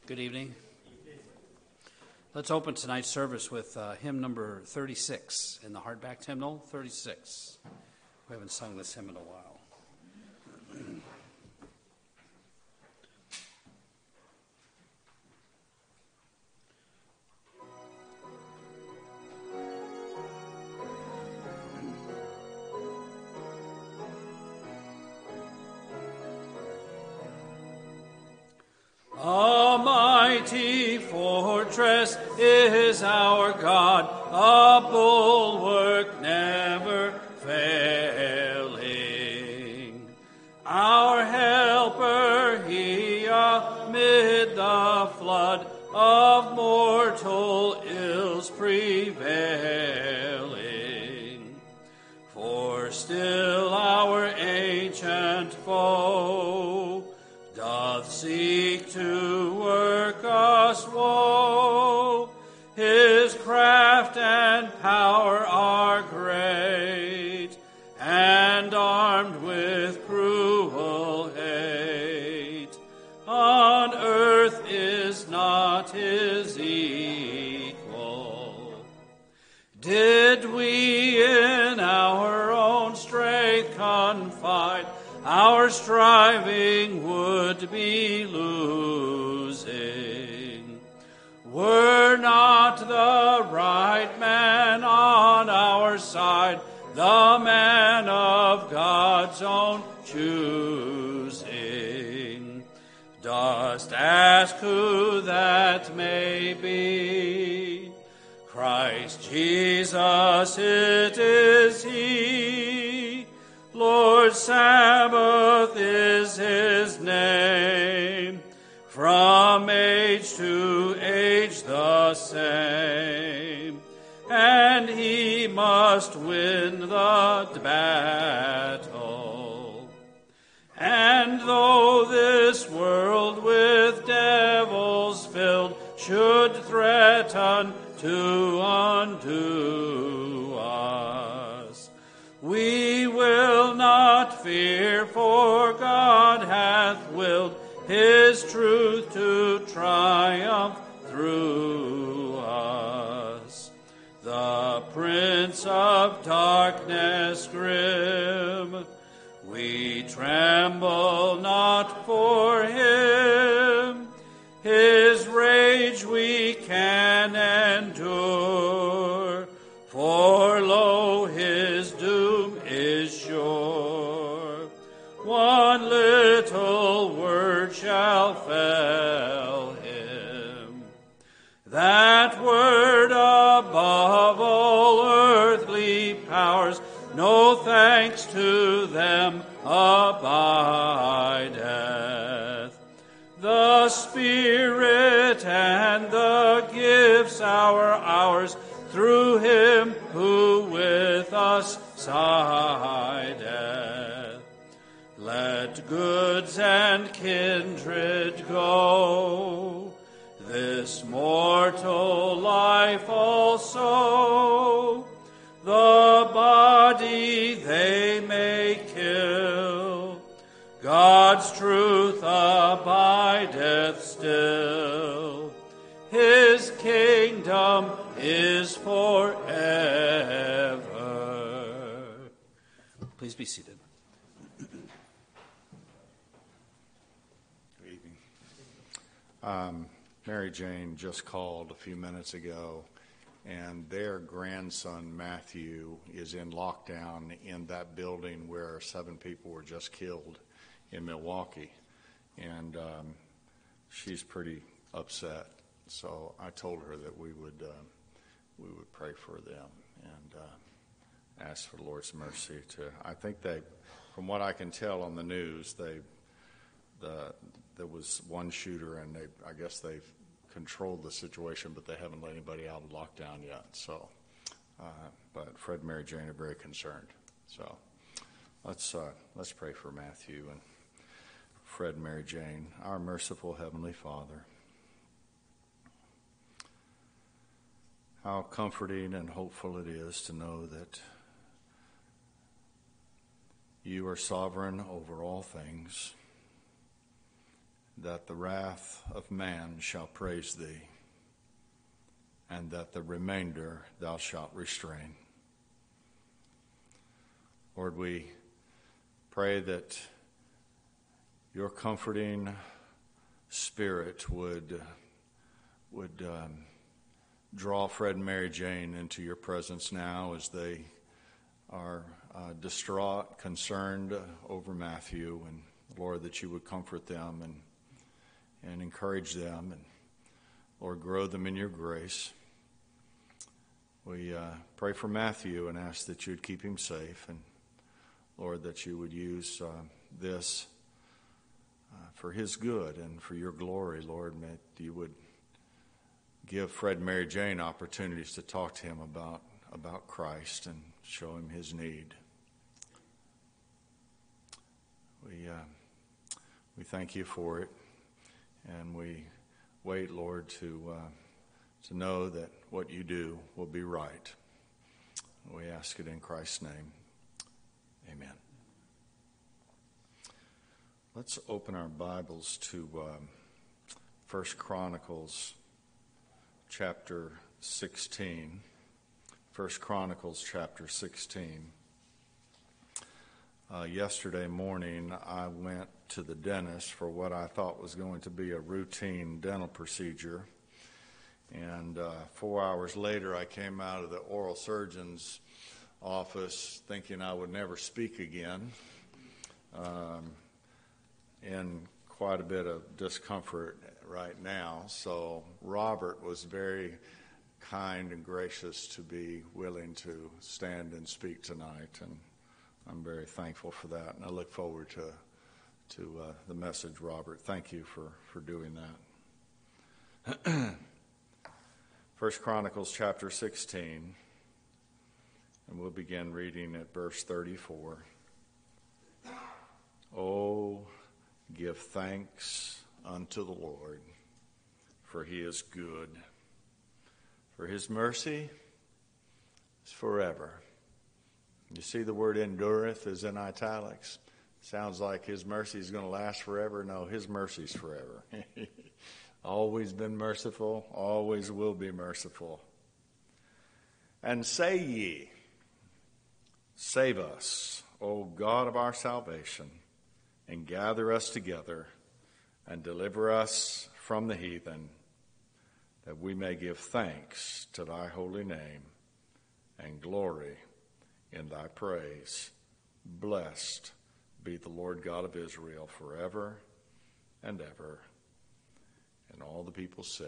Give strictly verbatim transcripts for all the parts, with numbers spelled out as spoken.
Good evening. Let's open tonight's service with uh, hymn number thirty-six in the hardback hymnal, thirty-six. We haven't sung this hymn in a while. A mighty fortress is our God, a bulwark never failing. Our helper, he amid the flood of mortal ills prevailing. For still our ancient foe doth seek to work us woe. His craft and power are great, and armed with cruel hate. On earth is not his equal. Did we in our own strength confide, our striving would be losing. Were not the right man on our side, the man of God's own choosing? Dost ask who that may be? Christ Jesus, it is he. Lord Sabaoth is his name, from age to age the same, and he must win the battle. And though this world with devils filled should threaten to undo us, we will not fear, for God hath willed his truth to triumph through us. The prince of darkness grim, we tremble not for him. His rage we can endure, for lo, his doom is sure. One little word shall fell him, that word above all earthly powers, no thanks to them abideth. The Spirit and the gifts are ours, through him who with us sideth. Let goods and kindred go, this mortal life also. The body they may kill, God's truth abideth still. His kingdom is forever. Please be seated. Good evening. Um, Mary Jane just called a few minutes ago, and their grandson Matthew is in lockdown in that building where seven people were just killed in Milwaukee, and um, she's pretty upset. So I told her that we would uh, we would pray for them and uh, ask for the Lord's mercy. To I think they, from what I can tell on the news, they the there was one shooter, and they I guess they've controlled the situation, but they haven't let anybody out of lockdown yet. So, uh, but Fred and Mary Jane are very concerned. So let's uh, let's pray for Matthew and Fred and Mary Jane. Our merciful Heavenly Father, how comforting and hopeful it is to know that you are sovereign over all things, that the wrath of man shall praise thee, and that the remainder thou shalt restrain. Lord, we pray that your comforting spirit would, would um, draw Fred and Mary Jane into your presence now as they are uh, distraught, concerned over Matthew, and Lord, that you would comfort them and and encourage them, and Lord, grow them in your grace. We uh, pray for Matthew and ask that you would keep him safe, and Lord, that you would use uh, this uh, for his good and for your glory, Lord. That you would give Fred and Mary Jane opportunities to talk to him about, about Christ and show him his need. We, uh, we thank you for it, and we wait, Lord, to, uh, to know that what you do will be right. We ask it in Christ's name. Amen. Let's open our Bibles to um, First Chronicles chapter sixteen. First Chronicles chapter sixteen. Uh, yesterday morning, I went to the dentist for what I thought was going to be a routine dental procedure. And uh, four hours later, I came out of the oral surgeon's office thinking I would never speak again, um, in quite a bit of discomfort right now. So Robert was very kind and gracious to be willing to stand and speak tonight, and I'm very thankful for that, and I look forward to to uh, the message, Robert. Thank you for, for doing that. First Chronicles chapter sixteen, and we'll begin reading at verse thirty-four. Oh, give thanks unto the Lord, for he is good, for his mercy is forever. You see the word endureth is in italics. Sounds like his mercy is going to last forever. No, his mercy is forever. Always been merciful, always will be merciful. And say ye, save us, O God of our salvation, and gather us together, and deliver us from the heathen, that we may give thanks to thy holy name, and glory in thy praise. Blessed be the Lord God of Israel forever and ever. And all the people said,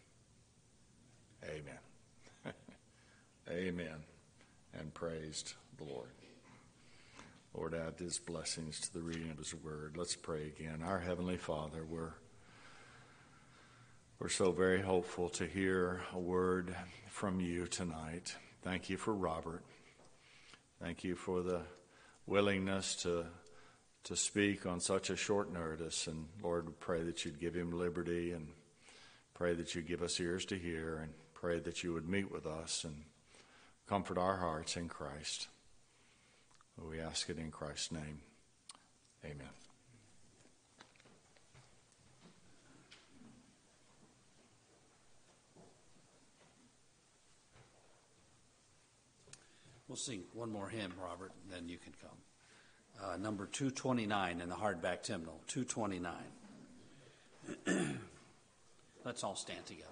Amen. Amen. And praised the Lord. Lord, add his blessings to the reading of his word. Let's pray again. Our Heavenly Father, we're, we're so very hopeful to hear a word from you tonight. Thank you for Robert. Thank you for the willingness to to speak on such a short notice. And Lord, we pray that you'd give him liberty, and pray that you'd give us ears to hear, and pray that you would meet with us and comfort our hearts in Christ. We ask it in Christ's name. Amen. We'll sing one more hymn, Robert, and then you can come. Uh, number two twenty-nine in the hardback hymnal, two twenty-nine. Let's all stand together.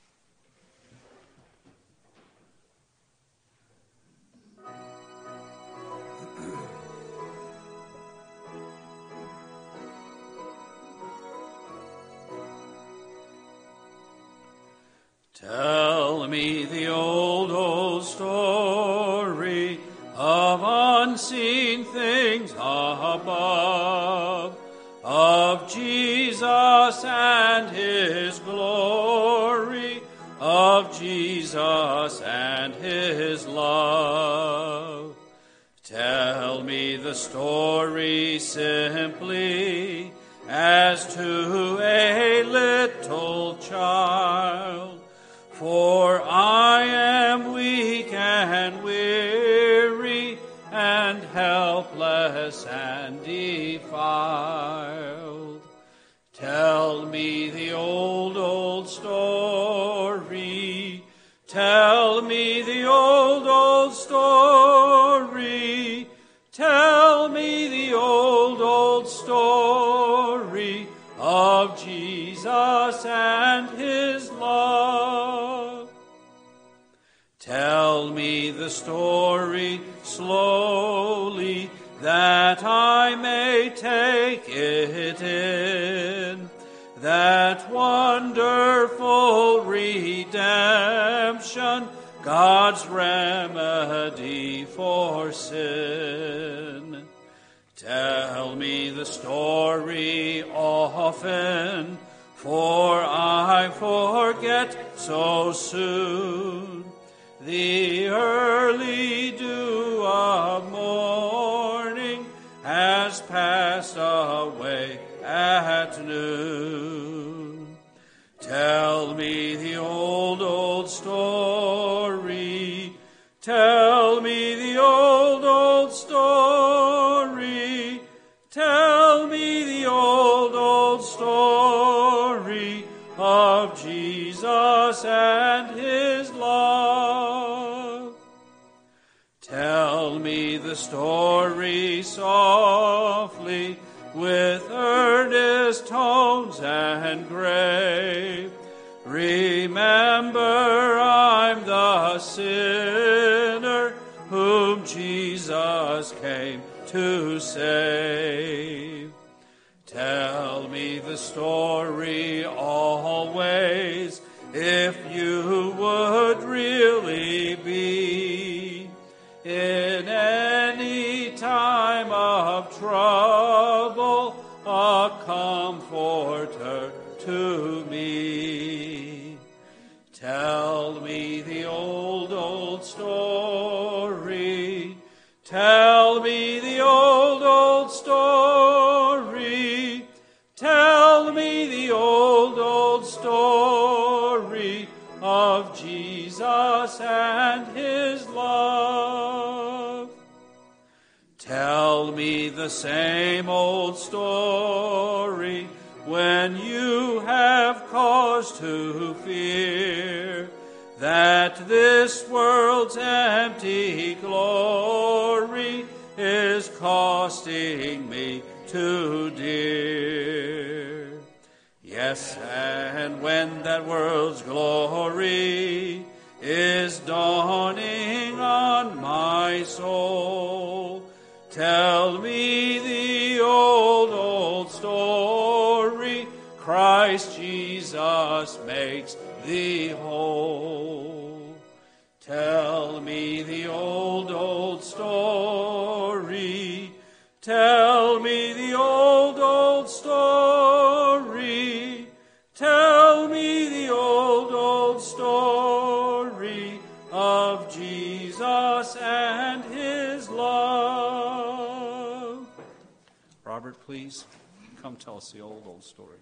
Tell me the old, old story of unseen things above, of Jesus and his glory, of Jesus and his love. Tell me the story simply as to a little child, for I am weak and weary and helpless and defiled. Tell story of Jesus and his love. Tell me the story slowly, that I may take it in, that wonderful redemption, God's remedy for sin. Tell me the story often, for I forget so soon. The early dew of morning has passed away at noon. Tell me the old, old story. Tell me the old, old story. Tell me the old, old story of Jesus and his love. Tell me the story softly, with earnest tones and grave. Remember, I'm the sinner whom Jesus came to save. Tell me the story always, if you would really be in any time of trouble a comforter to me. Tell me the old, old story. Tell me the old, old story. Tell me the old, old story of Jesus and his love. Tell me the same old story when you have cause to fear that this world's empty glory is costing me too dear. Yes, and when that world's glory is dawning on my soul, tell me the old, old story. Christ Jesus makes thee whole. Tell me the old, old story. Tell me the old, old story. Tell me the old, old story of Jesus and his love. Robert, please come tell us the old, old story.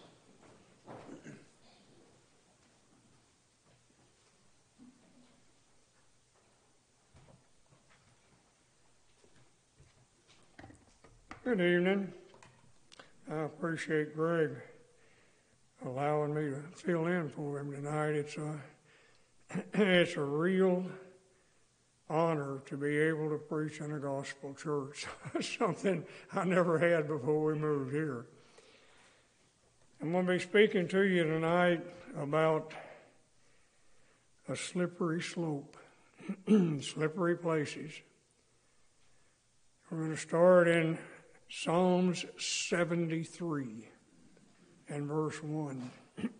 Good evening. I appreciate Greg allowing me to fill in for him tonight. It's a, it's a real honor to be able to preach in a gospel church, something I never had before we moved here. I'm going to be speaking to you tonight about a slippery slope, slippery places. We're going to start in Psalms seventy-three and verse one.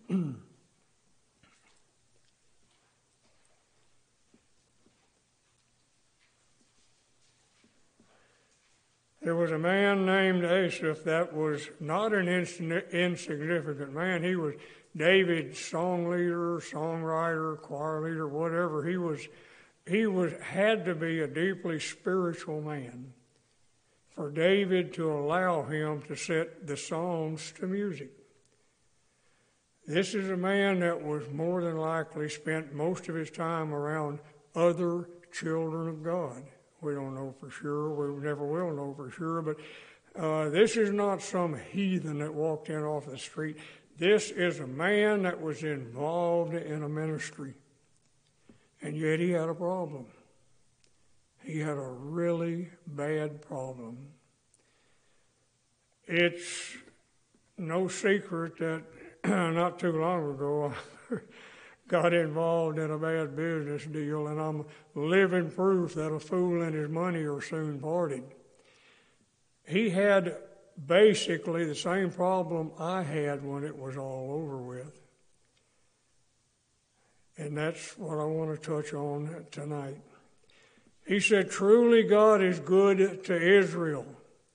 There was a man named Asaph that was not an insignificant man. He was David's song leader, songwriter, choir leader, whatever. He was, he was had to be a deeply spiritual man for David to allow him to set the Psalms to music. This is a man that was more than likely spent most of his time around other children of God. We don't know for sure. We never will know for sure. But uh, this is not some heathen that walked in off the street. This is a man that was involved in a ministry. And yet he had a problem. He had a really bad problem. It's no secret that not too long ago I got involved in a bad business deal, and I'm living proof that a fool and his money are soon parted. He had basically the same problem I had when it was all over with. And that's what I want to touch on tonight. He said, truly God is good to Israel,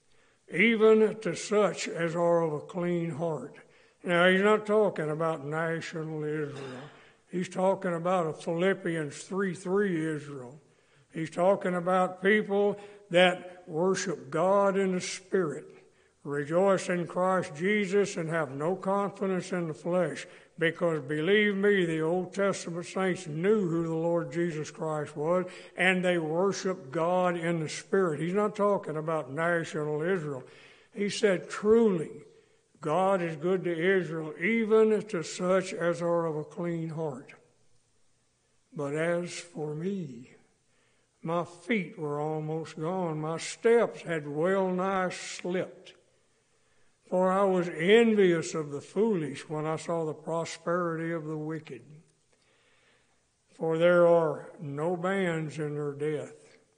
even to such as are of a clean heart. Now, he's not talking about national Israel. He's talking about a Philippians three three Israel. He's talking about people that worship God in the Spirit, rejoice in Christ Jesus, and have no confidence in the flesh. Because believe me, the Old Testament saints knew who the Lord Jesus Christ was, and they worshiped God in the Spirit. He's not talking about national Israel. He said, truly, God is good to Israel, even to such as are of a clean heart. But as for me, my feet were almost gone. My steps had well nigh slipped. For I was envious of the foolish when I saw the prosperity of the wicked. For there are no bands in their death.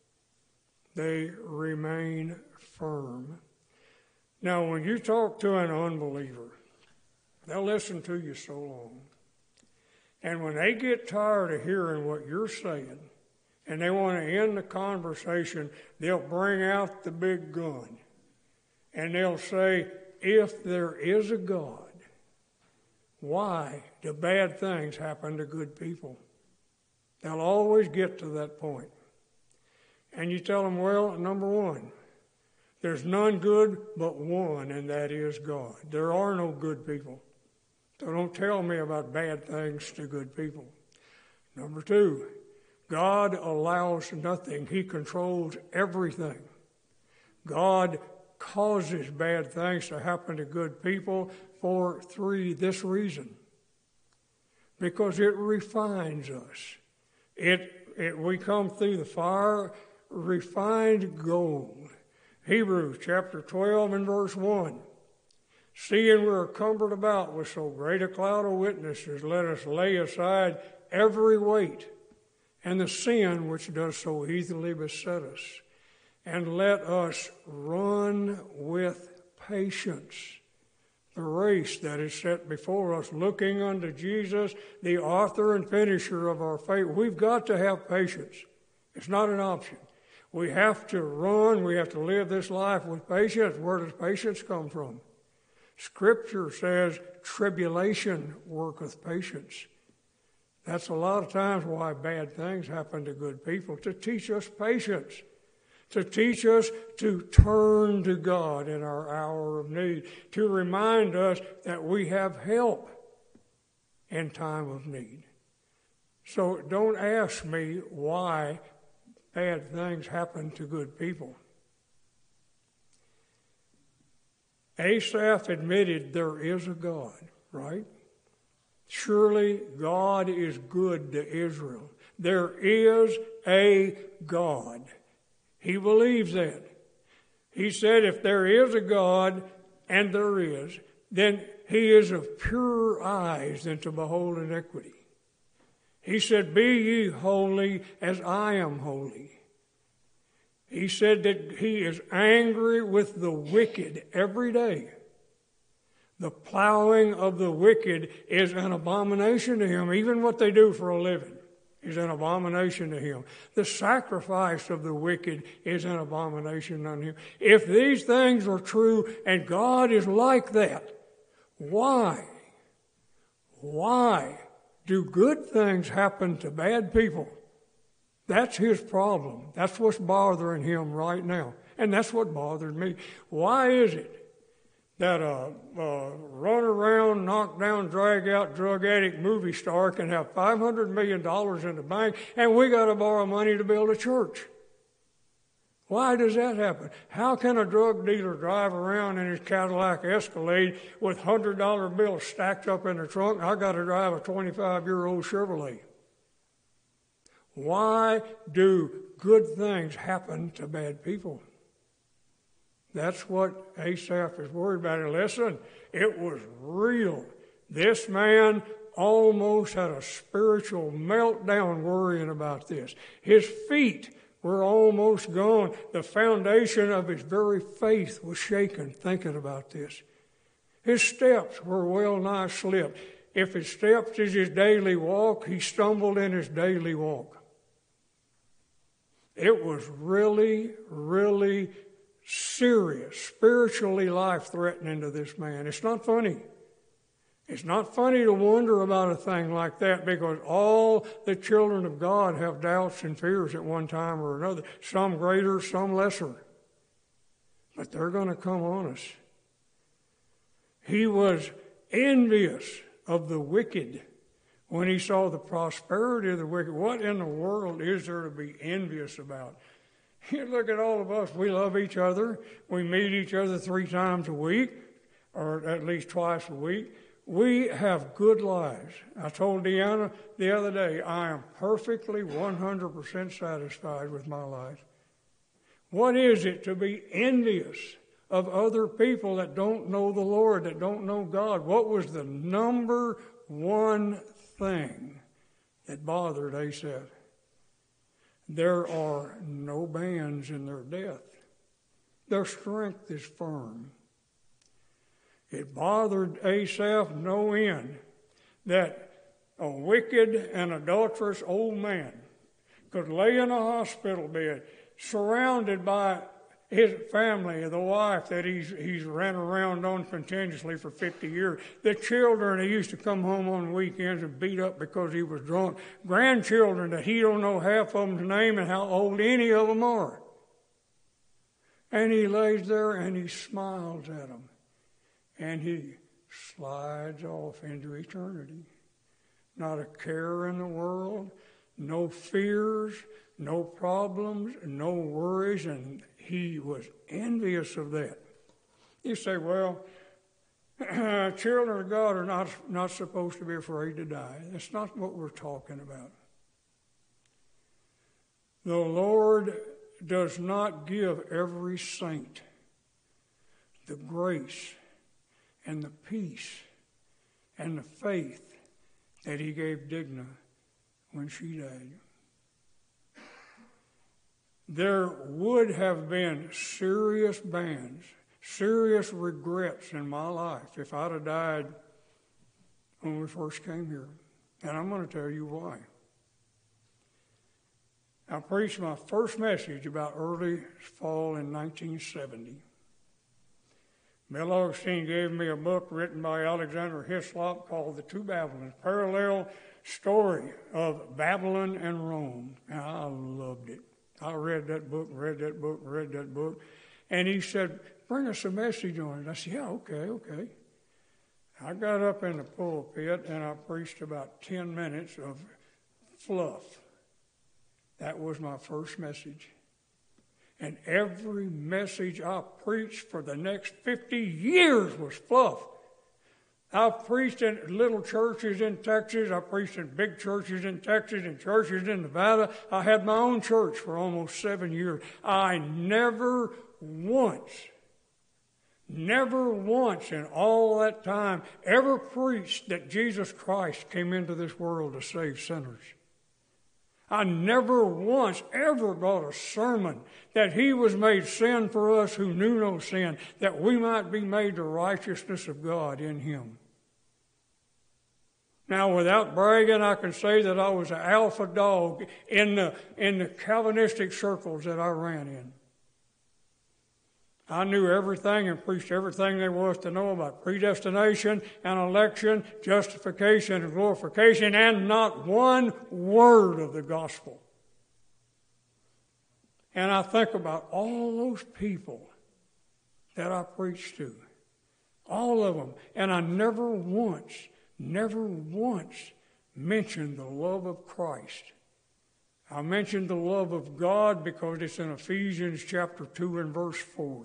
They remain firm. Now, when you talk to an unbeliever, they'll listen to you so long. And when they get tired of hearing what you're saying, and they want to end the conversation, they'll bring out the big gun. And they'll say, if there is a God, why do bad things happen to good people? They'll always get to that point. And you tell them, well, number one, there's none good but one, and that is God. There are no good people. So don't tell me about bad things to good people. Number two, God allows nothing. He controls everything. God causes bad things to happen to good people for three, this reason. Because it refines us. It, it we come through the fire, refined gold. Hebrews chapter twelve and verse one. Seeing we are cumbered about with so great a cloud of witnesses, let us lay aside every weight and the sin which does so easily beset us. And let us run with patience the race that is set before us, looking unto Jesus, the author and finisher of our faith. We've got to have patience. It's not an option. We have to run. We have to live this life with patience. Where does patience come from? Scripture says, tribulation worketh patience. That's a lot of times why bad things happen to good people, to teach us patience. To teach us to turn to God in our hour of need, to remind us that we have help in time of need. So don't ask me why bad things happen to good people. Asaph admitted there is a God, right? Surely God is good to Israel. There is a God. He believes that. He said if there is a God, and there is, then he is of purer eyes than to behold iniquity. He said, be ye holy as I am holy. He said that he is angry with the wicked every day. The plowing of the wicked is an abomination to him, even what they do for a living is an abomination to him. The sacrifice of the wicked is an abomination unto him. If these things are true and God is like that, why? Why do good things happen to bad people? That's his problem. That's what's bothering him right now. And that's what bothered me. Why is it that a, a run around, knock down, drag out, drug addict movie star can have five hundred million dollars in the bank and we got to borrow money to build a church? Why does that happen? How can a drug dealer drive around in his Cadillac Escalade with one hundred dollar bills stacked up in the trunk? I got to drive a twenty-five-year-old Chevrolet. Why do good things happen to bad people? That's what Asaph is worried about. And listen, it was real. This man almost had a spiritual meltdown worrying about this. His feet were almost gone. The foundation of his very faith was shaken thinking about this. His steps were well nigh slipped. If his steps is his daily walk, he stumbled in his daily walk. It was really, really serious, spiritually life-threatening to this man. It's not funny. It's not funny to wonder about a thing like that, because all the children of God have doubts and fears at one time or another, some greater, some lesser. But they're going to come on us. He was envious of the wicked when he saw the prosperity of the wicked. What in the world is there to be envious about? You look at all of us. We love each other. We meet each other three times a week, or at least twice a week. We have good lives. I told Deanna the other day, I am perfectly one hundred percent satisfied with my life. What is it to be envious of other people that don't know the Lord, that don't know God? What was the number one thing that bothered Asaph? There are no bands in their death. Their strength is firm. It bothered Asaph no end that a wicked and adulterous old man could lay in a hospital bed surrounded by his family, the wife that he's he's ran around on continuously for fifty years, the children that used to come home on weekends and beat up because he was drunk, grandchildren that he don't know half of them's name and how old any of them are. And he lays there and he smiles at them. And he slides off into eternity. Not a care in the world, no fears, no problems, no worries, and he was envious of that. You say, well, children of God are not, not supposed to be afraid to die. That's not what we're talking about. The Lord does not give every saint the grace and the peace and the faith that he gave Digna when she died. There would have been serious bans, serious regrets in my life if I'd have died when we first came here. And I'm going to tell you why. I preached my first message about early fall in nineteen seventy. Bill Augustine gave me a book written by Alexander Hislop called The Two Babylons, parallel story of Babylon and Rome. And I loved it. I read that book, read that book, read that book. And he said, bring us a message on it. I said, yeah, okay, okay. I got up in the pulpit and I preached about ten minutes of fluff. That was my first message. And every message I preached for the next fifty years was fluff. I preached in little churches in Texas. I preached in big churches in Texas and churches in Nevada. I had my own church for almost seven years. I never once, never once in all that time ever preached that Jesus Christ came into this world to save sinners. I never once ever brought a sermon that he was made sin for us who knew no sin, that we might be made the righteousness of God in him. Now, without bragging, I can say that I was an alpha dog in the, in the Calvinistic circles that I ran in. I knew everything and preached everything there was to know about predestination and election, justification and glorification, and not one word of the gospel. And I think about all those people that I preached to, all of them, and I never once, never once mentioned the love of Christ. I mentioned the love of God because it's in Ephesians chapter two and verse four.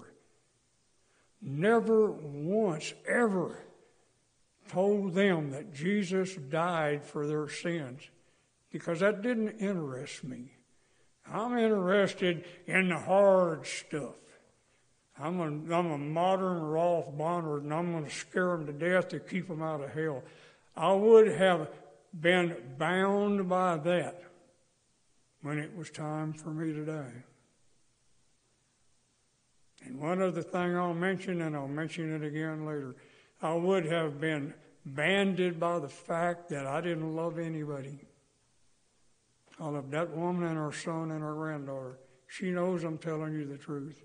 Never once ever told them that Jesus died for their sins, because that didn't interest me. I'm interested in the hard stuff. I'm a, I'm a modern Rolf Bonner, and I'm going to scare them to death to keep them out of hell. I would have been bound by that when it was time for me to die. And one other thing I'll mention, and I'll mention it again later, I would have been banded by the fact that I didn't love anybody. I loved that woman and her son and her granddaughter. She knows I'm telling you the truth.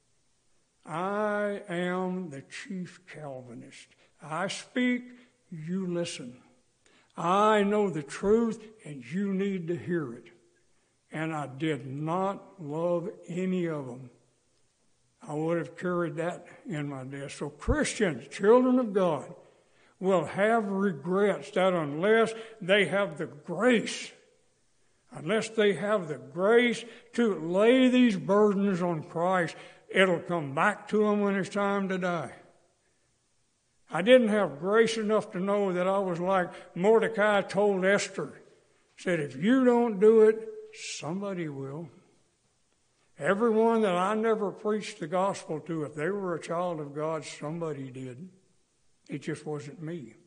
I am the chief Calvinist. I speak, you listen. I know the truth, and you need to hear it. And I did not love any of them. I would have carried that in my death. So Christians, children of God, will have regrets that unless they have the grace, unless they have the grace to lay these burdens on Christ, it'll come back to them when it's time to die. I didn't have grace enough to know that I was like Mordecai told Esther. Said, if you don't do it, somebody will. Everyone that I never preached the gospel to, if they were a child of God, somebody did. It just wasn't me.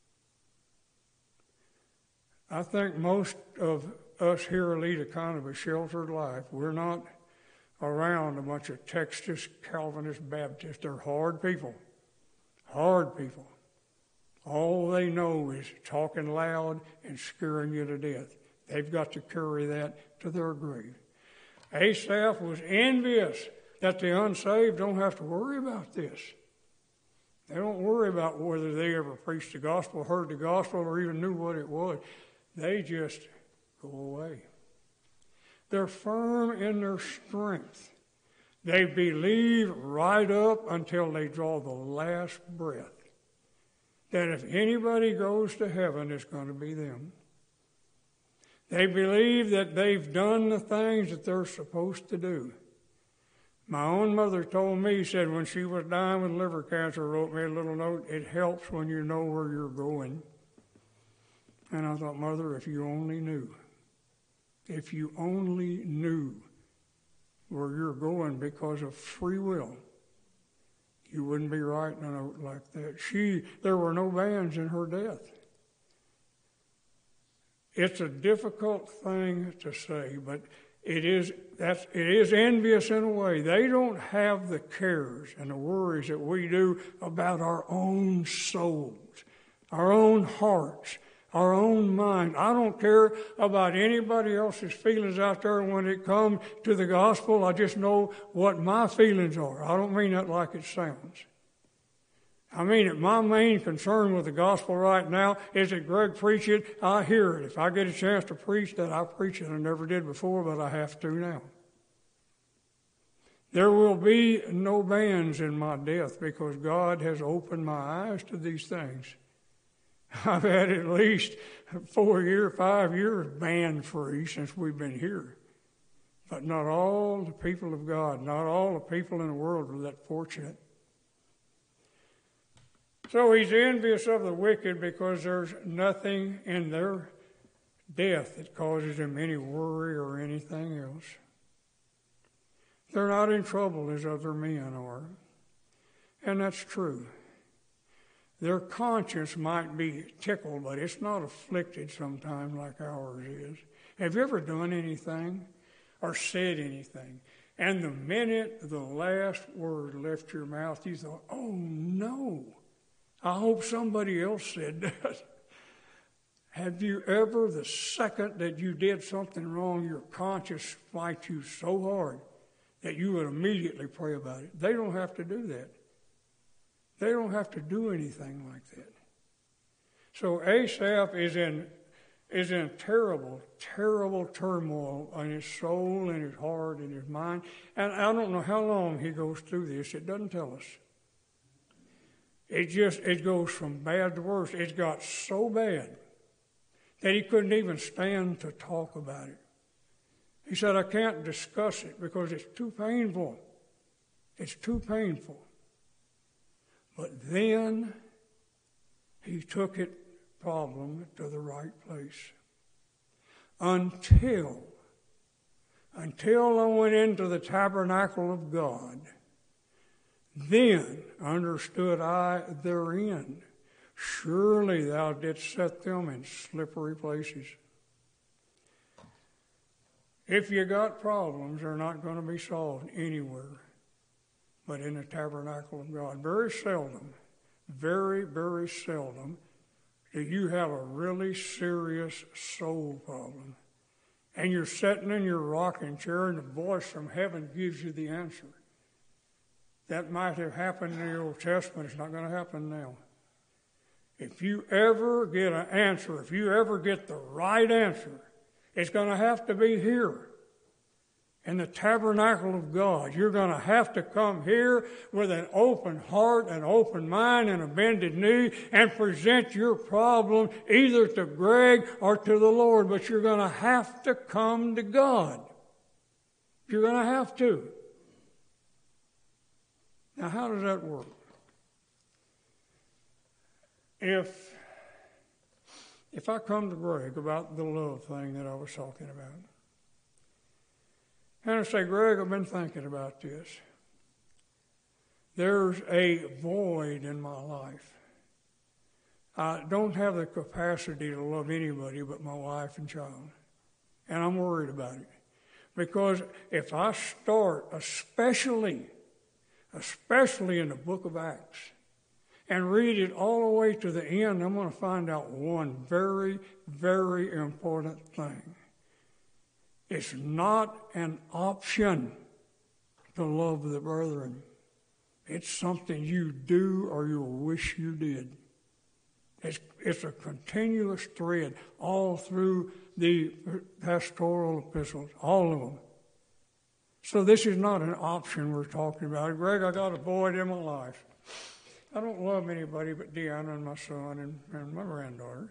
I think most of us here lead a kind of a sheltered life. We're not around a bunch of Texas Calvinist Baptists. They're hard people. Hard people. All they know is talking loud and scaring you to death. They've got to carry that to their grave. Asaph was envious that the unsaved don't have to worry about this. They don't worry about whether they ever preached the gospel, heard the gospel, or even knew what it was. They just go away. They're firm in their strength. They believe right up until they draw the last breath that if anybody goes to heaven, it's going to be them. They believe that they've done the things that they're supposed to do. My own mother told me, said when she was dying with liver cancer, wrote me a little note, it helps when you know where you're going. And I thought, Mother, if you only knew, if you only knew where you're going because of free will, you wouldn't be writing a note like that. She, there were no bands in her death. It's a difficult thing to say, but it is that's it is envious in a way. They don't have the cares and the worries that we do about our own souls, our own hearts, our own mind. I don't care about anybody else's feelings out there when it comes to the gospel. I just know what my feelings are. I don't mean that like it sounds. I mean it. My main concern with the gospel right now is that Greg preach it, I hear it. If I get a chance to preach that, I preach it. I never did before, but I have to now. There will be no bans in my death because God has opened my eyes to these things. I've had at least four years, five years band-free since we've been here. But not all the people of God, not all the people in the world are that fortunate. So he's envious of the wicked because there's nothing in their death that causes him any worry or anything else. They're not in trouble as other men are. And that's true. Their conscience might be tickled, but it's not afflicted sometimes like ours is. Have you ever done anything or said anything, and the minute the last word left your mouth, you thought, oh no, I hope somebody else said that. Have you ever, the second that you did something wrong, your conscience fights you so hard that you would immediately pray about it? They don't have to do that. They don't have to do anything like that. So Asaph is in is in terrible, terrible turmoil in his soul and his heart and his mind. And I don't know how long he goes through this. It doesn't tell us. It just, it goes from bad to worse. It's got so bad that he couldn't even stand to talk about it. He said, I can't discuss it because it's too painful. It's too painful. But then he took it problem to the right place. Until, until I went into the tabernacle of God, Then understood I therein, surely thou didst set them in slippery places. If you got problems, they're not going to be solved anywhere but in the tabernacle of God. Very seldom, very, very seldom do you have a really serious soul problem. And you're sitting in your rocking chair and the voice from heaven gives you the answer. That might have happened in the Old Testament. It's not going to happen now. If you ever get an answer, if you ever get the right answer, it's going to have to be here in the tabernacle of God. You're going to have to come here with an open heart, an open mind, and a bended knee and present your problem either to Greg or to the Lord. But you're going to have to come to God. You're going to have to. Now, how does that work? If, if I come to Greg about the love thing that I was talking about, and I say, Greg, I've been thinking about this. There's a void in my life. I don't have the capacity to love anybody but my wife and child. And I'm worried about it. Because if I start, especially, especially in the book of Acts, and read it all the way to the end, I'm going to find out one very, very important thing. It's not an option to love the brethren. It's something you do or you'll wish you did. It's, it's a continuous thread all through the pastoral epistles, all of them. So this is not an option we're talking about. Greg, I got a void in my life. I don't love anybody but Deanna and my son and, and my granddaughter.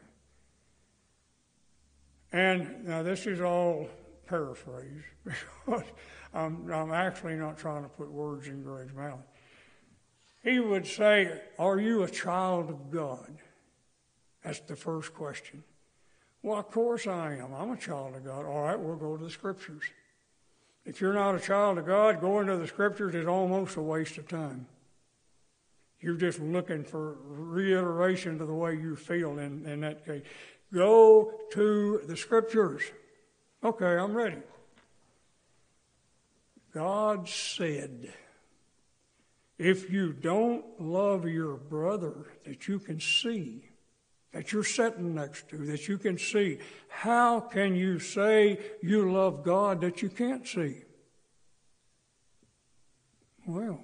And now this is all paraphrase, because I'm, I'm actually not trying to put words in Greg's mouth. He would say, are you a child of God? That's the first question. Well, of course I am. I'm a child of God. All right, we'll go to the Scriptures. If you're not a child of God, going to the Scriptures is almost a waste of time. You're just looking for reiteration to the way you feel in, in that case. Go to the Scriptures. Okay, I'm ready. God said, if you don't love your brother that you can see, that you're sitting next to, that you can see, how can you say you love God that you can't see? Well,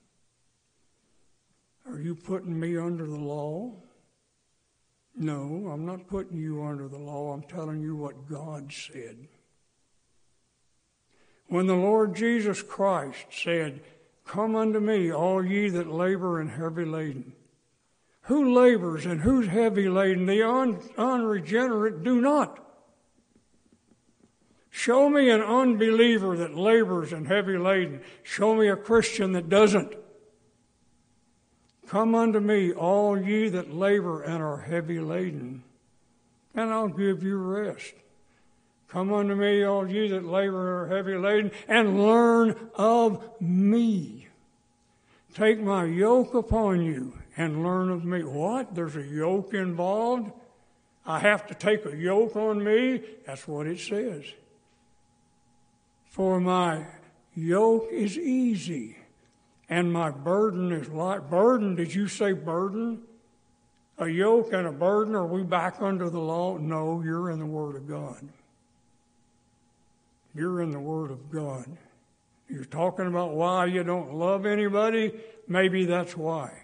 are you putting me under the law? No, I'm not putting you under the law. I'm telling you what God said. When the Lord Jesus Christ said, come unto me, all ye that labor and heavy laden. Who labors and who's heavy laden? The un- unregenerate do not. Show me an unbeliever that labors and heavy laden. Show me a Christian that doesn't. Come unto me, all ye that labor and are heavy laden, and I'll give you rest. Come unto me, all ye that labor and are heavy laden, and learn of me. Take my yoke upon you and learn of me. What? There's a yoke involved? I have to take a yoke on me? That's what it says. For my yoke is easy and my burden is light. Burden, did you say burden? A yoke and a burden, are we back under the law? No, you're in the Word of God. You're in the Word of God. You're talking about why you don't love anybody? Maybe that's why.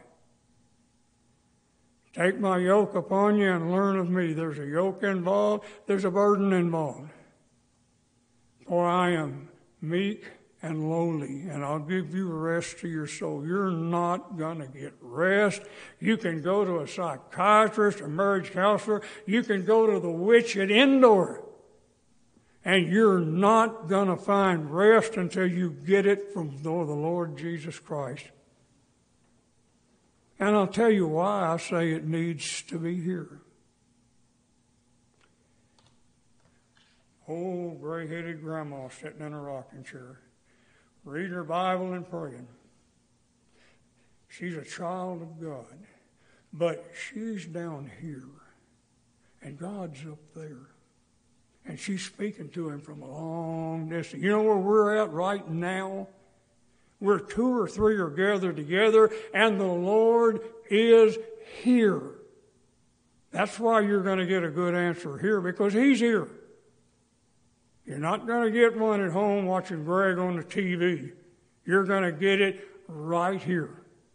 Take my yoke upon you and learn of me. There's a yoke involved. There's a burden involved. For I am meek and lowly, and I'll give you rest to your soul. You're not going to get rest. You can go to a psychiatrist, a marriage counselor. You can go to the witch at Endor. And you're not going to find rest until you get it from the Lord Jesus Christ. And I'll tell you why I say it needs to be here. Old gray-headed grandma sitting in a rocking chair, reading her Bible and praying. She's a child of God. But she's down here, and God's up there. And she's speaking to him from a long distance. You know where we're at right now? Where two or three are gathered together, and the Lord is here. That's why you're going to get a good answer here, because he's here. You're not going to get one at home watching Greg on the T V. You're going to get it right here.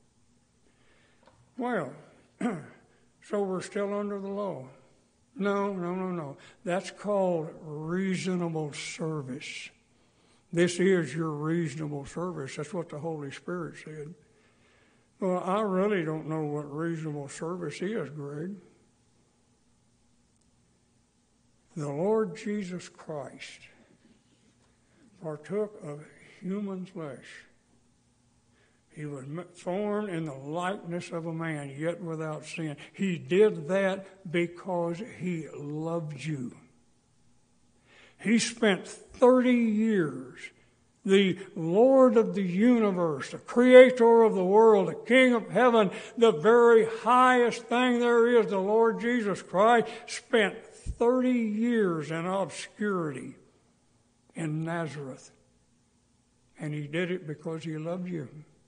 Well, so we're still under the law. No, no, no, no. That's called reasonable service. This is your reasonable service. That's what the Holy Spirit said. Well, I really don't know what reasonable service is, Greg. The Lord Jesus Christ partook of human flesh. He was formed in the likeness of a man, yet without sin. He did that because he loved you. He spent thirty years, the Lord of the universe, the creator of the world, the King of heaven, the very highest thing there is, the Lord Jesus Christ, spent thirty years in obscurity in Nazareth. And he did it because he loved you.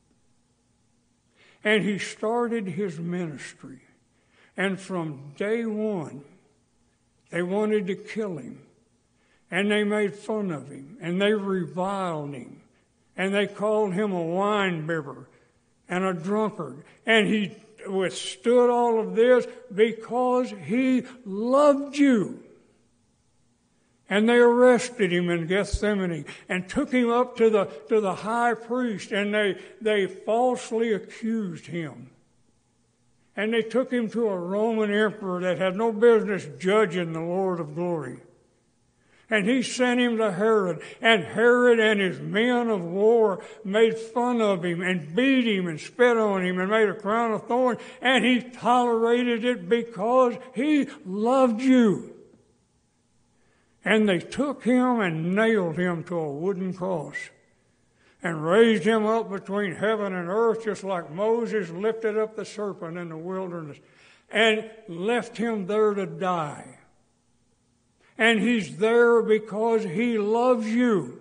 And he started his ministry. And from day one, they wanted to kill him. And they made fun of him. And they reviled him. And they called him a wine-bibber and a drunkard. And he withstood all of this because he loved you. And they arrested him in Gethsemane and took him up to the to the high priest, and they, they falsely accused him. And they took him to a Roman emperor that had no business judging the Lord of glory. And he sent him to Herod, and Herod and his men of war made fun of him and beat him and spit on him and made a crown of thorns, and he tolerated it because he loved you. And they took him and nailed him to a wooden cross and raised him up between heaven and earth, just like Moses lifted up the serpent in the wilderness, and left him there to die. And he's there because he loves you.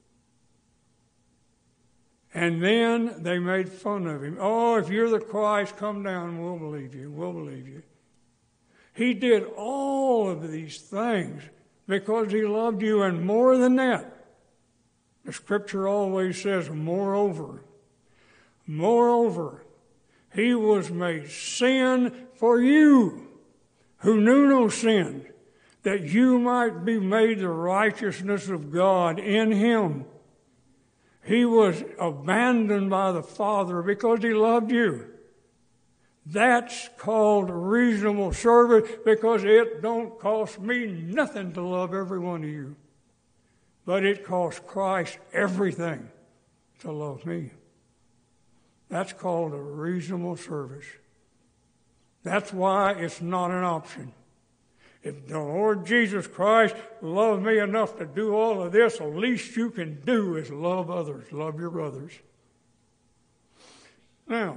And then they made fun of him. Oh, if you're the Christ, come down, we'll believe you, we'll believe you. He did all of these things because he loved you, and more than that, the Scripture always says, moreover, moreover, he was made sin for you, who knew no sin, that you might be made the righteousness of God in him. He was abandoned by the Father because he loved you. That's called reasonable service, because it don't cost me nothing to love every one of you. But it costs Christ everything to love me. That's called a reasonable service. That's why it's not an option. If the Lord Jesus Christ loved me enough to do all of this, the least you can do is love others, love your brothers. Now,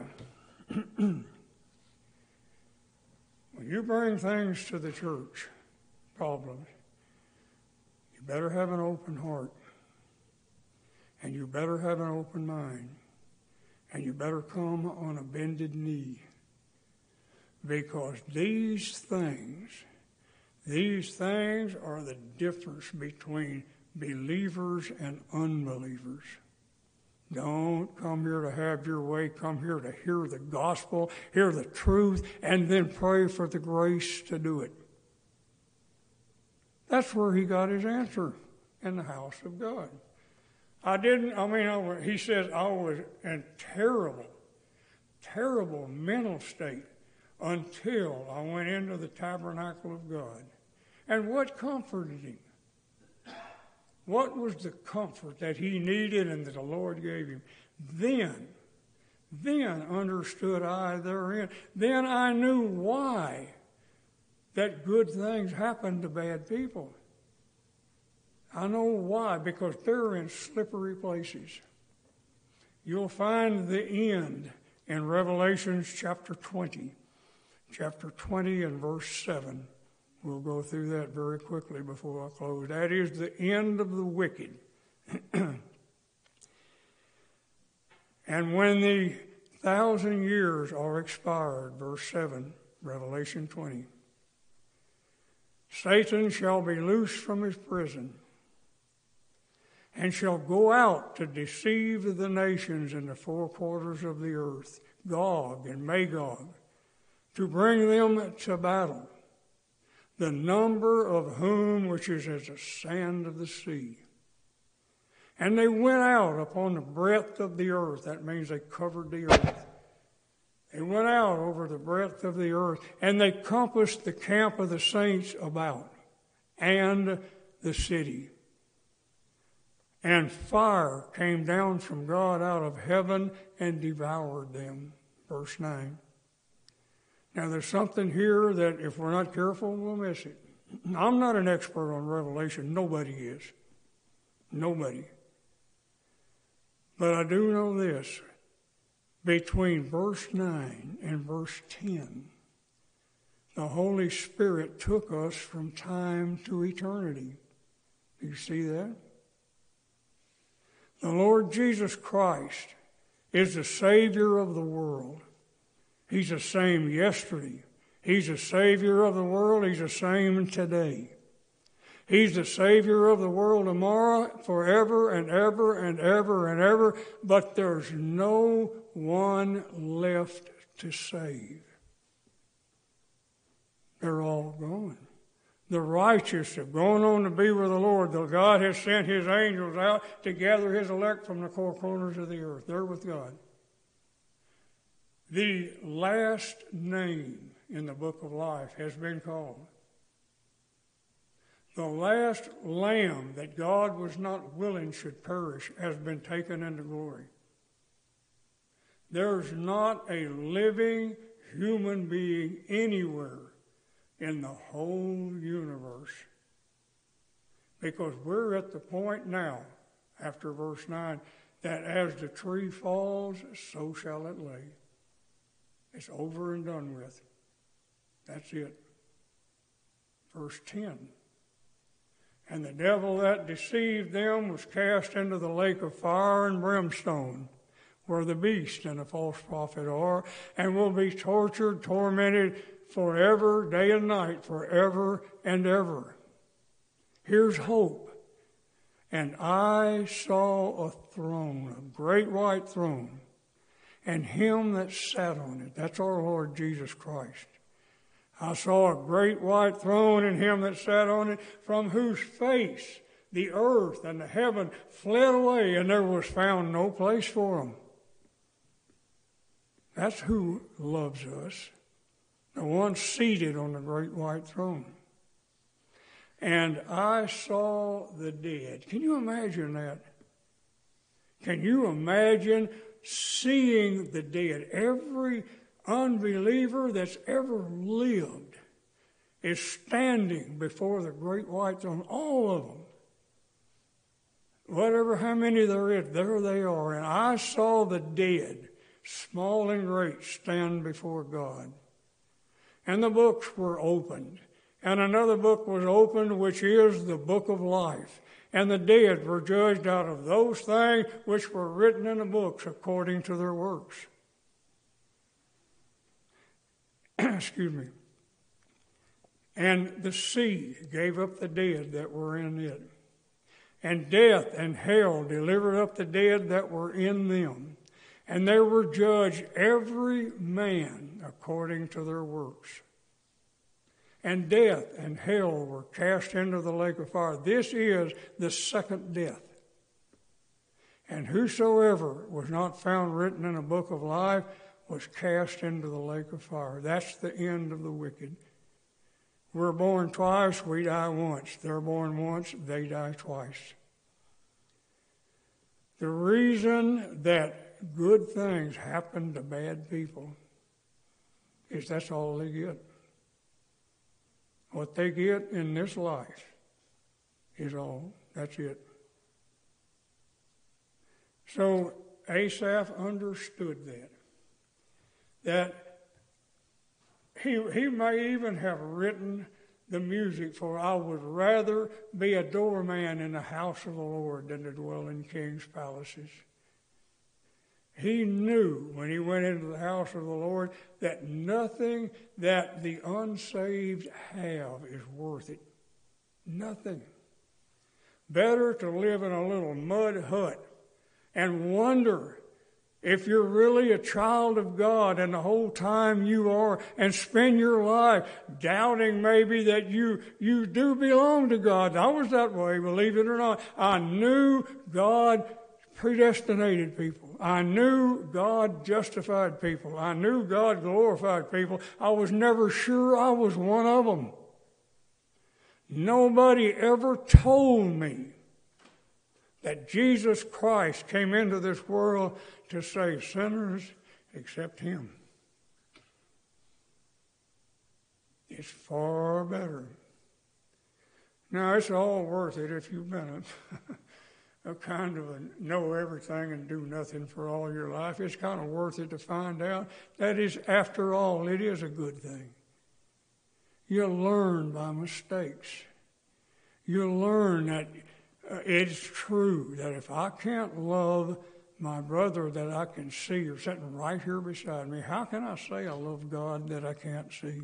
when you bring things to the church, problems, you better have an open heart. And you better have an open mind. And you better come on a bended knee. Because these things, these things are the difference between believers and unbelievers. Don't come here to have your way. Come here to hear the gospel, hear the truth, and then pray for the grace to do it. That's where he got his answer, in the house of God. I didn't, I mean, I was, he says I was in terrible, terrible mental state until I went into the tabernacle of God. And what comforted him? What was the comfort that he needed and that the Lord gave him? Then, then understood I therein. Then I knew why that good things happen to bad people. I know why, because they're in slippery places. You'll find the end in Revelations chapter twenty. Chapter twenty and verse seven. We'll go through that very quickly before I close. That is the end of the wicked. And when the thousand years are expired, verse seven, Revelation twenty, Satan shall be loosed from his prison and shall go out to deceive the nations in the four quarters of the earth, Gog and Magog, to bring them to battle, the number of whom which is as the sand of the sea. And they went out upon the breadth of the earth. That means they covered the earth. They went out over the breadth of the earth, and they compassed the camp of the saints about, and the city. And fire came down from God out of heaven and devoured them. Verse nine. Now there's something here that if we're not careful, we'll miss it. I'm not an expert on Revelation. Nobody is. Nobody. But I do know this. Between verse nine and verse ten, the Holy Spirit took us from time to eternity. Do you see that? The Lord Jesus Christ is the Savior of the world. He's the same yesterday. He's the Savior of the world. He's the same today. He's the Savior of the world tomorrow, forever and ever and ever and ever. But there's no one left to save. They're all gone. The righteous have gone on to be with the Lord. Though God has sent His angels out to gather His elect from the four corners of the earth. They're with God. The last name in the book of life has been called. The last lamb that God was not willing should perish has been taken into glory. There's not a living human being anywhere in the whole universe. Because we're at the point now, after verse nine, that as the tree falls, so shall it lay. It's over and done with. That's it. Verse ten. And the devil that deceived them was cast into the lake of fire and brimstone, where the beast and the false prophet are, and will be tortured, tormented forever, day and night, forever and ever. Here's hope. And I saw a throne, a great white throne, and him that sat on it. That's our Lord Jesus Christ. I saw a great white throne and him that sat on it, from whose face the earth and the heaven fled away, and there was found no place for them. That's who loves us, the one seated on the great white throne. And I saw the dead. Can you imagine that? Can you imagine seeing the dead? Every unbeliever that's ever lived is standing before the great white throne. All of them. Whatever, how many there is, there they are. And I saw the dead, small and great, stand before God. And the books were opened. And another book was opened, which is the book of life. And the dead were judged out of those things which were written in the books according to their works. Excuse me. And the sea gave up the dead that were in it. And death and hell delivered up the dead that were in them. And they were judged every man according to their works. And death and hell were cast into the lake of fire. This is the second death. And whosoever was not found written in a book of life was cast into the lake of fire. That's the end of the wicked. We're born twice, we die once. They're born once, they die twice. The reason that good things happen to bad people is that's all they get. What they get in this life is all. That's it. So Asaph understood that. that he, he may even have written the music for I would rather be a doorman in the house of the Lord than to dwell in king's palaces. He knew when he went into the house of the Lord that nothing that the unsaved have is worth it. Nothing. Better to live in a little mud hut and wonder if you're really a child of God and the whole time you are, and spend your life doubting maybe that you, you do belong to God. I was that way, believe it or not. I knew God predestinated people. I knew God justified people. I knew God glorified people. I was never sure I was one of them. Nobody ever told me that Jesus Christ came into this world to save sinners except Him. It's far better. Now, it's all worth it if you've been a, a kind of a know everything and do nothing for all your life. It's kind of worth it to find out that is, after all, it is a good thing. You learn by mistakes. You learn that uh, it's true that if I can't love my brother that I can see or sitting right here beside me, how can I say I love God that I can't see?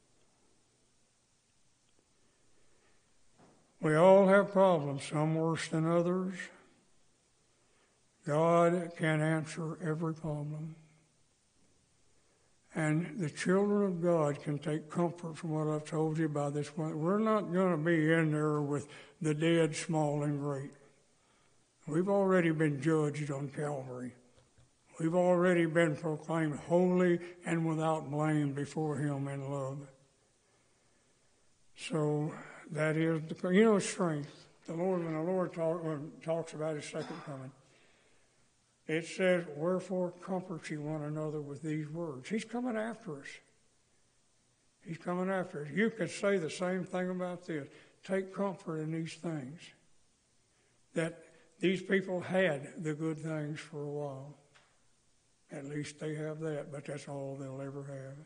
We all have problems, some worse than others. God can answer every problem. And the children of God can take comfort from what I've told you about this one. We're not going to be in there with the dead, small and great. We've already been judged on Calvary. We've already been proclaimed holy and without blame before Him in love. So that is, the, you know, strength. The Lord, when the Lord talk, when talks about His second coming, it says, wherefore comfort ye one another with these words. He's coming after us. He's coming after us. You could say the same thing about this. Take comfort in these things. That these people had the good things for a while. At least they have that, but that's all they'll ever have.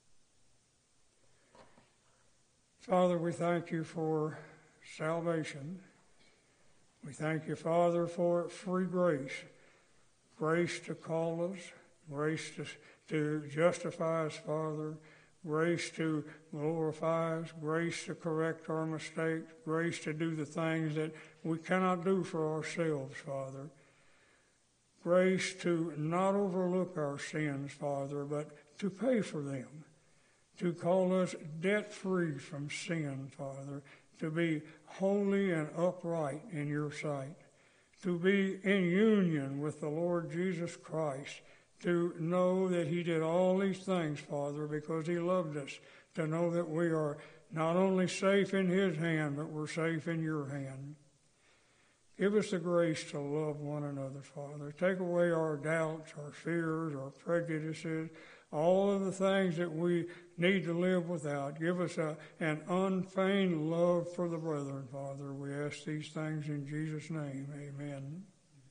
Father, we thank you for salvation. We thank you, Father, for free grace. Grace to call us, grace to, to justify us, Father, grace to glorify us, grace to correct our mistakes, grace to do the things that we cannot do for ourselves, Father. Grace to not overlook our sins, Father, but to pay for them, to call us debt-free from sin, Father, to be holy and upright in your sight, to be in union with the Lord Jesus Christ, to know that He did all these things, Father, because He loved us, to know that we are not only safe in His hand, but we're safe in your hand. Give us the grace to love one another, Father. Take away our doubts, our fears, our prejudices, all of the things that we need to live without. Give us a, an unfeigned love for the brethren, Father. We ask these things in Jesus' name. Amen.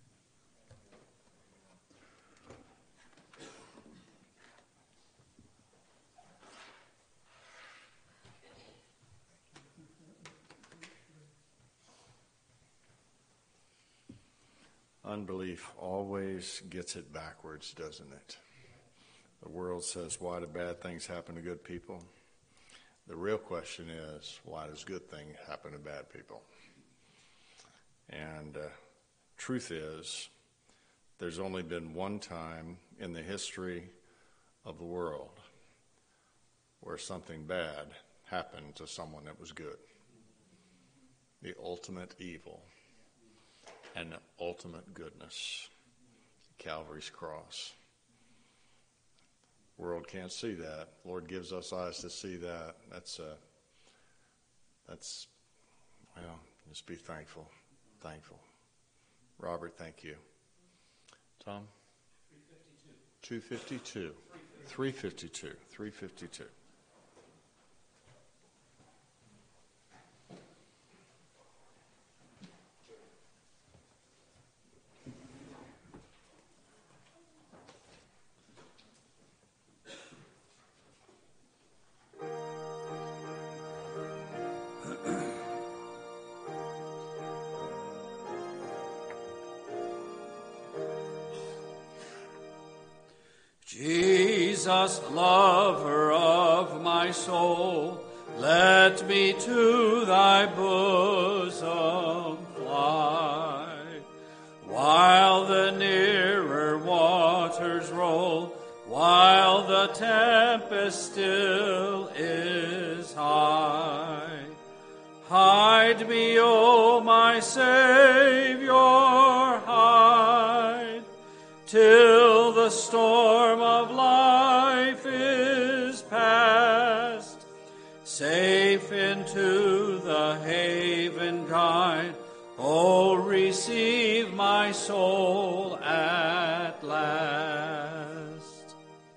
Unbelief always gets it backwards, doesn't it? The world says, why do bad things happen to good people? The real question is, why does good things happen to bad people? And uh, truth is, there's only been one time in the history of the world where something bad happened to someone that was good. The ultimate evil and the ultimate goodness, Calvary's cross. World can't see that. Lord gives us eyes to see that. That's, uh, that's, well, just be thankful, thankful. Robert, thank you. Tom? two fifty-two. three fifty-two. three fifty-two. Jesus, lover of my soul, let me to thy bosom fly. While the nearer waters roll, while the tempest still is high, hide me, O my Savior, hide, till the storm of life is past. Safe into the haven guide, O receive my soul at last.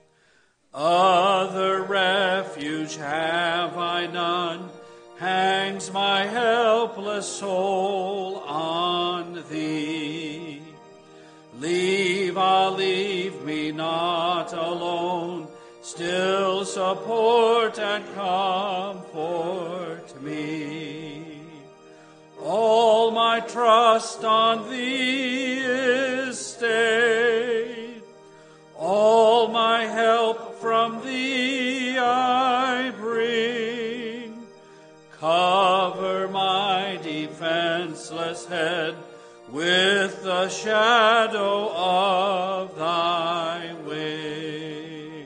Other refuge have I none, hangs my helpless soul on thee. Leave, ah, leave me not alone, still support and comfort me. All my trust on thee is stayed, all my help from thee I bring. Cover my defenseless head with the shadow of thy wing.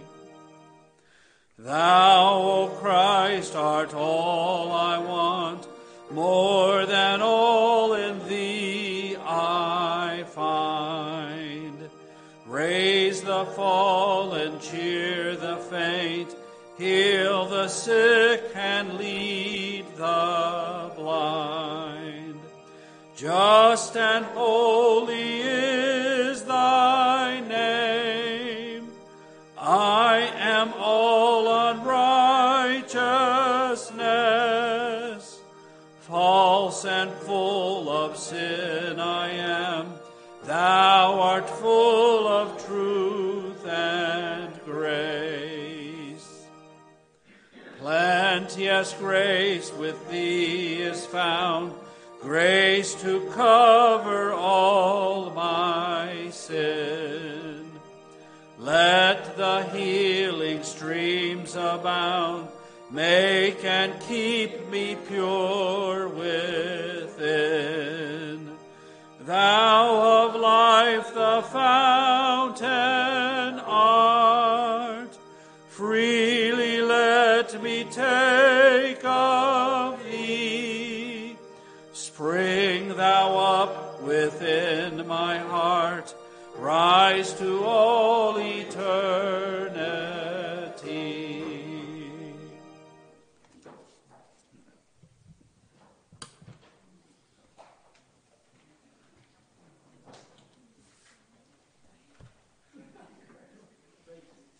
Thou, O Christ, art all I want, more than all in thee I find. Raise the fallen, cheer the faint, heal the sick, and lead the blind. Just and holy is thy name. I am all unrighteousness. False and full of sin I am. Thou art full of truth and grace. Plenteous grace with thee is found, grace to cover all my sin. Let the healing streams abound, make and keep me pure within. Thou of life the fountain art, freely let me take of thee. Spring thou up within my heart, rise to all eternity.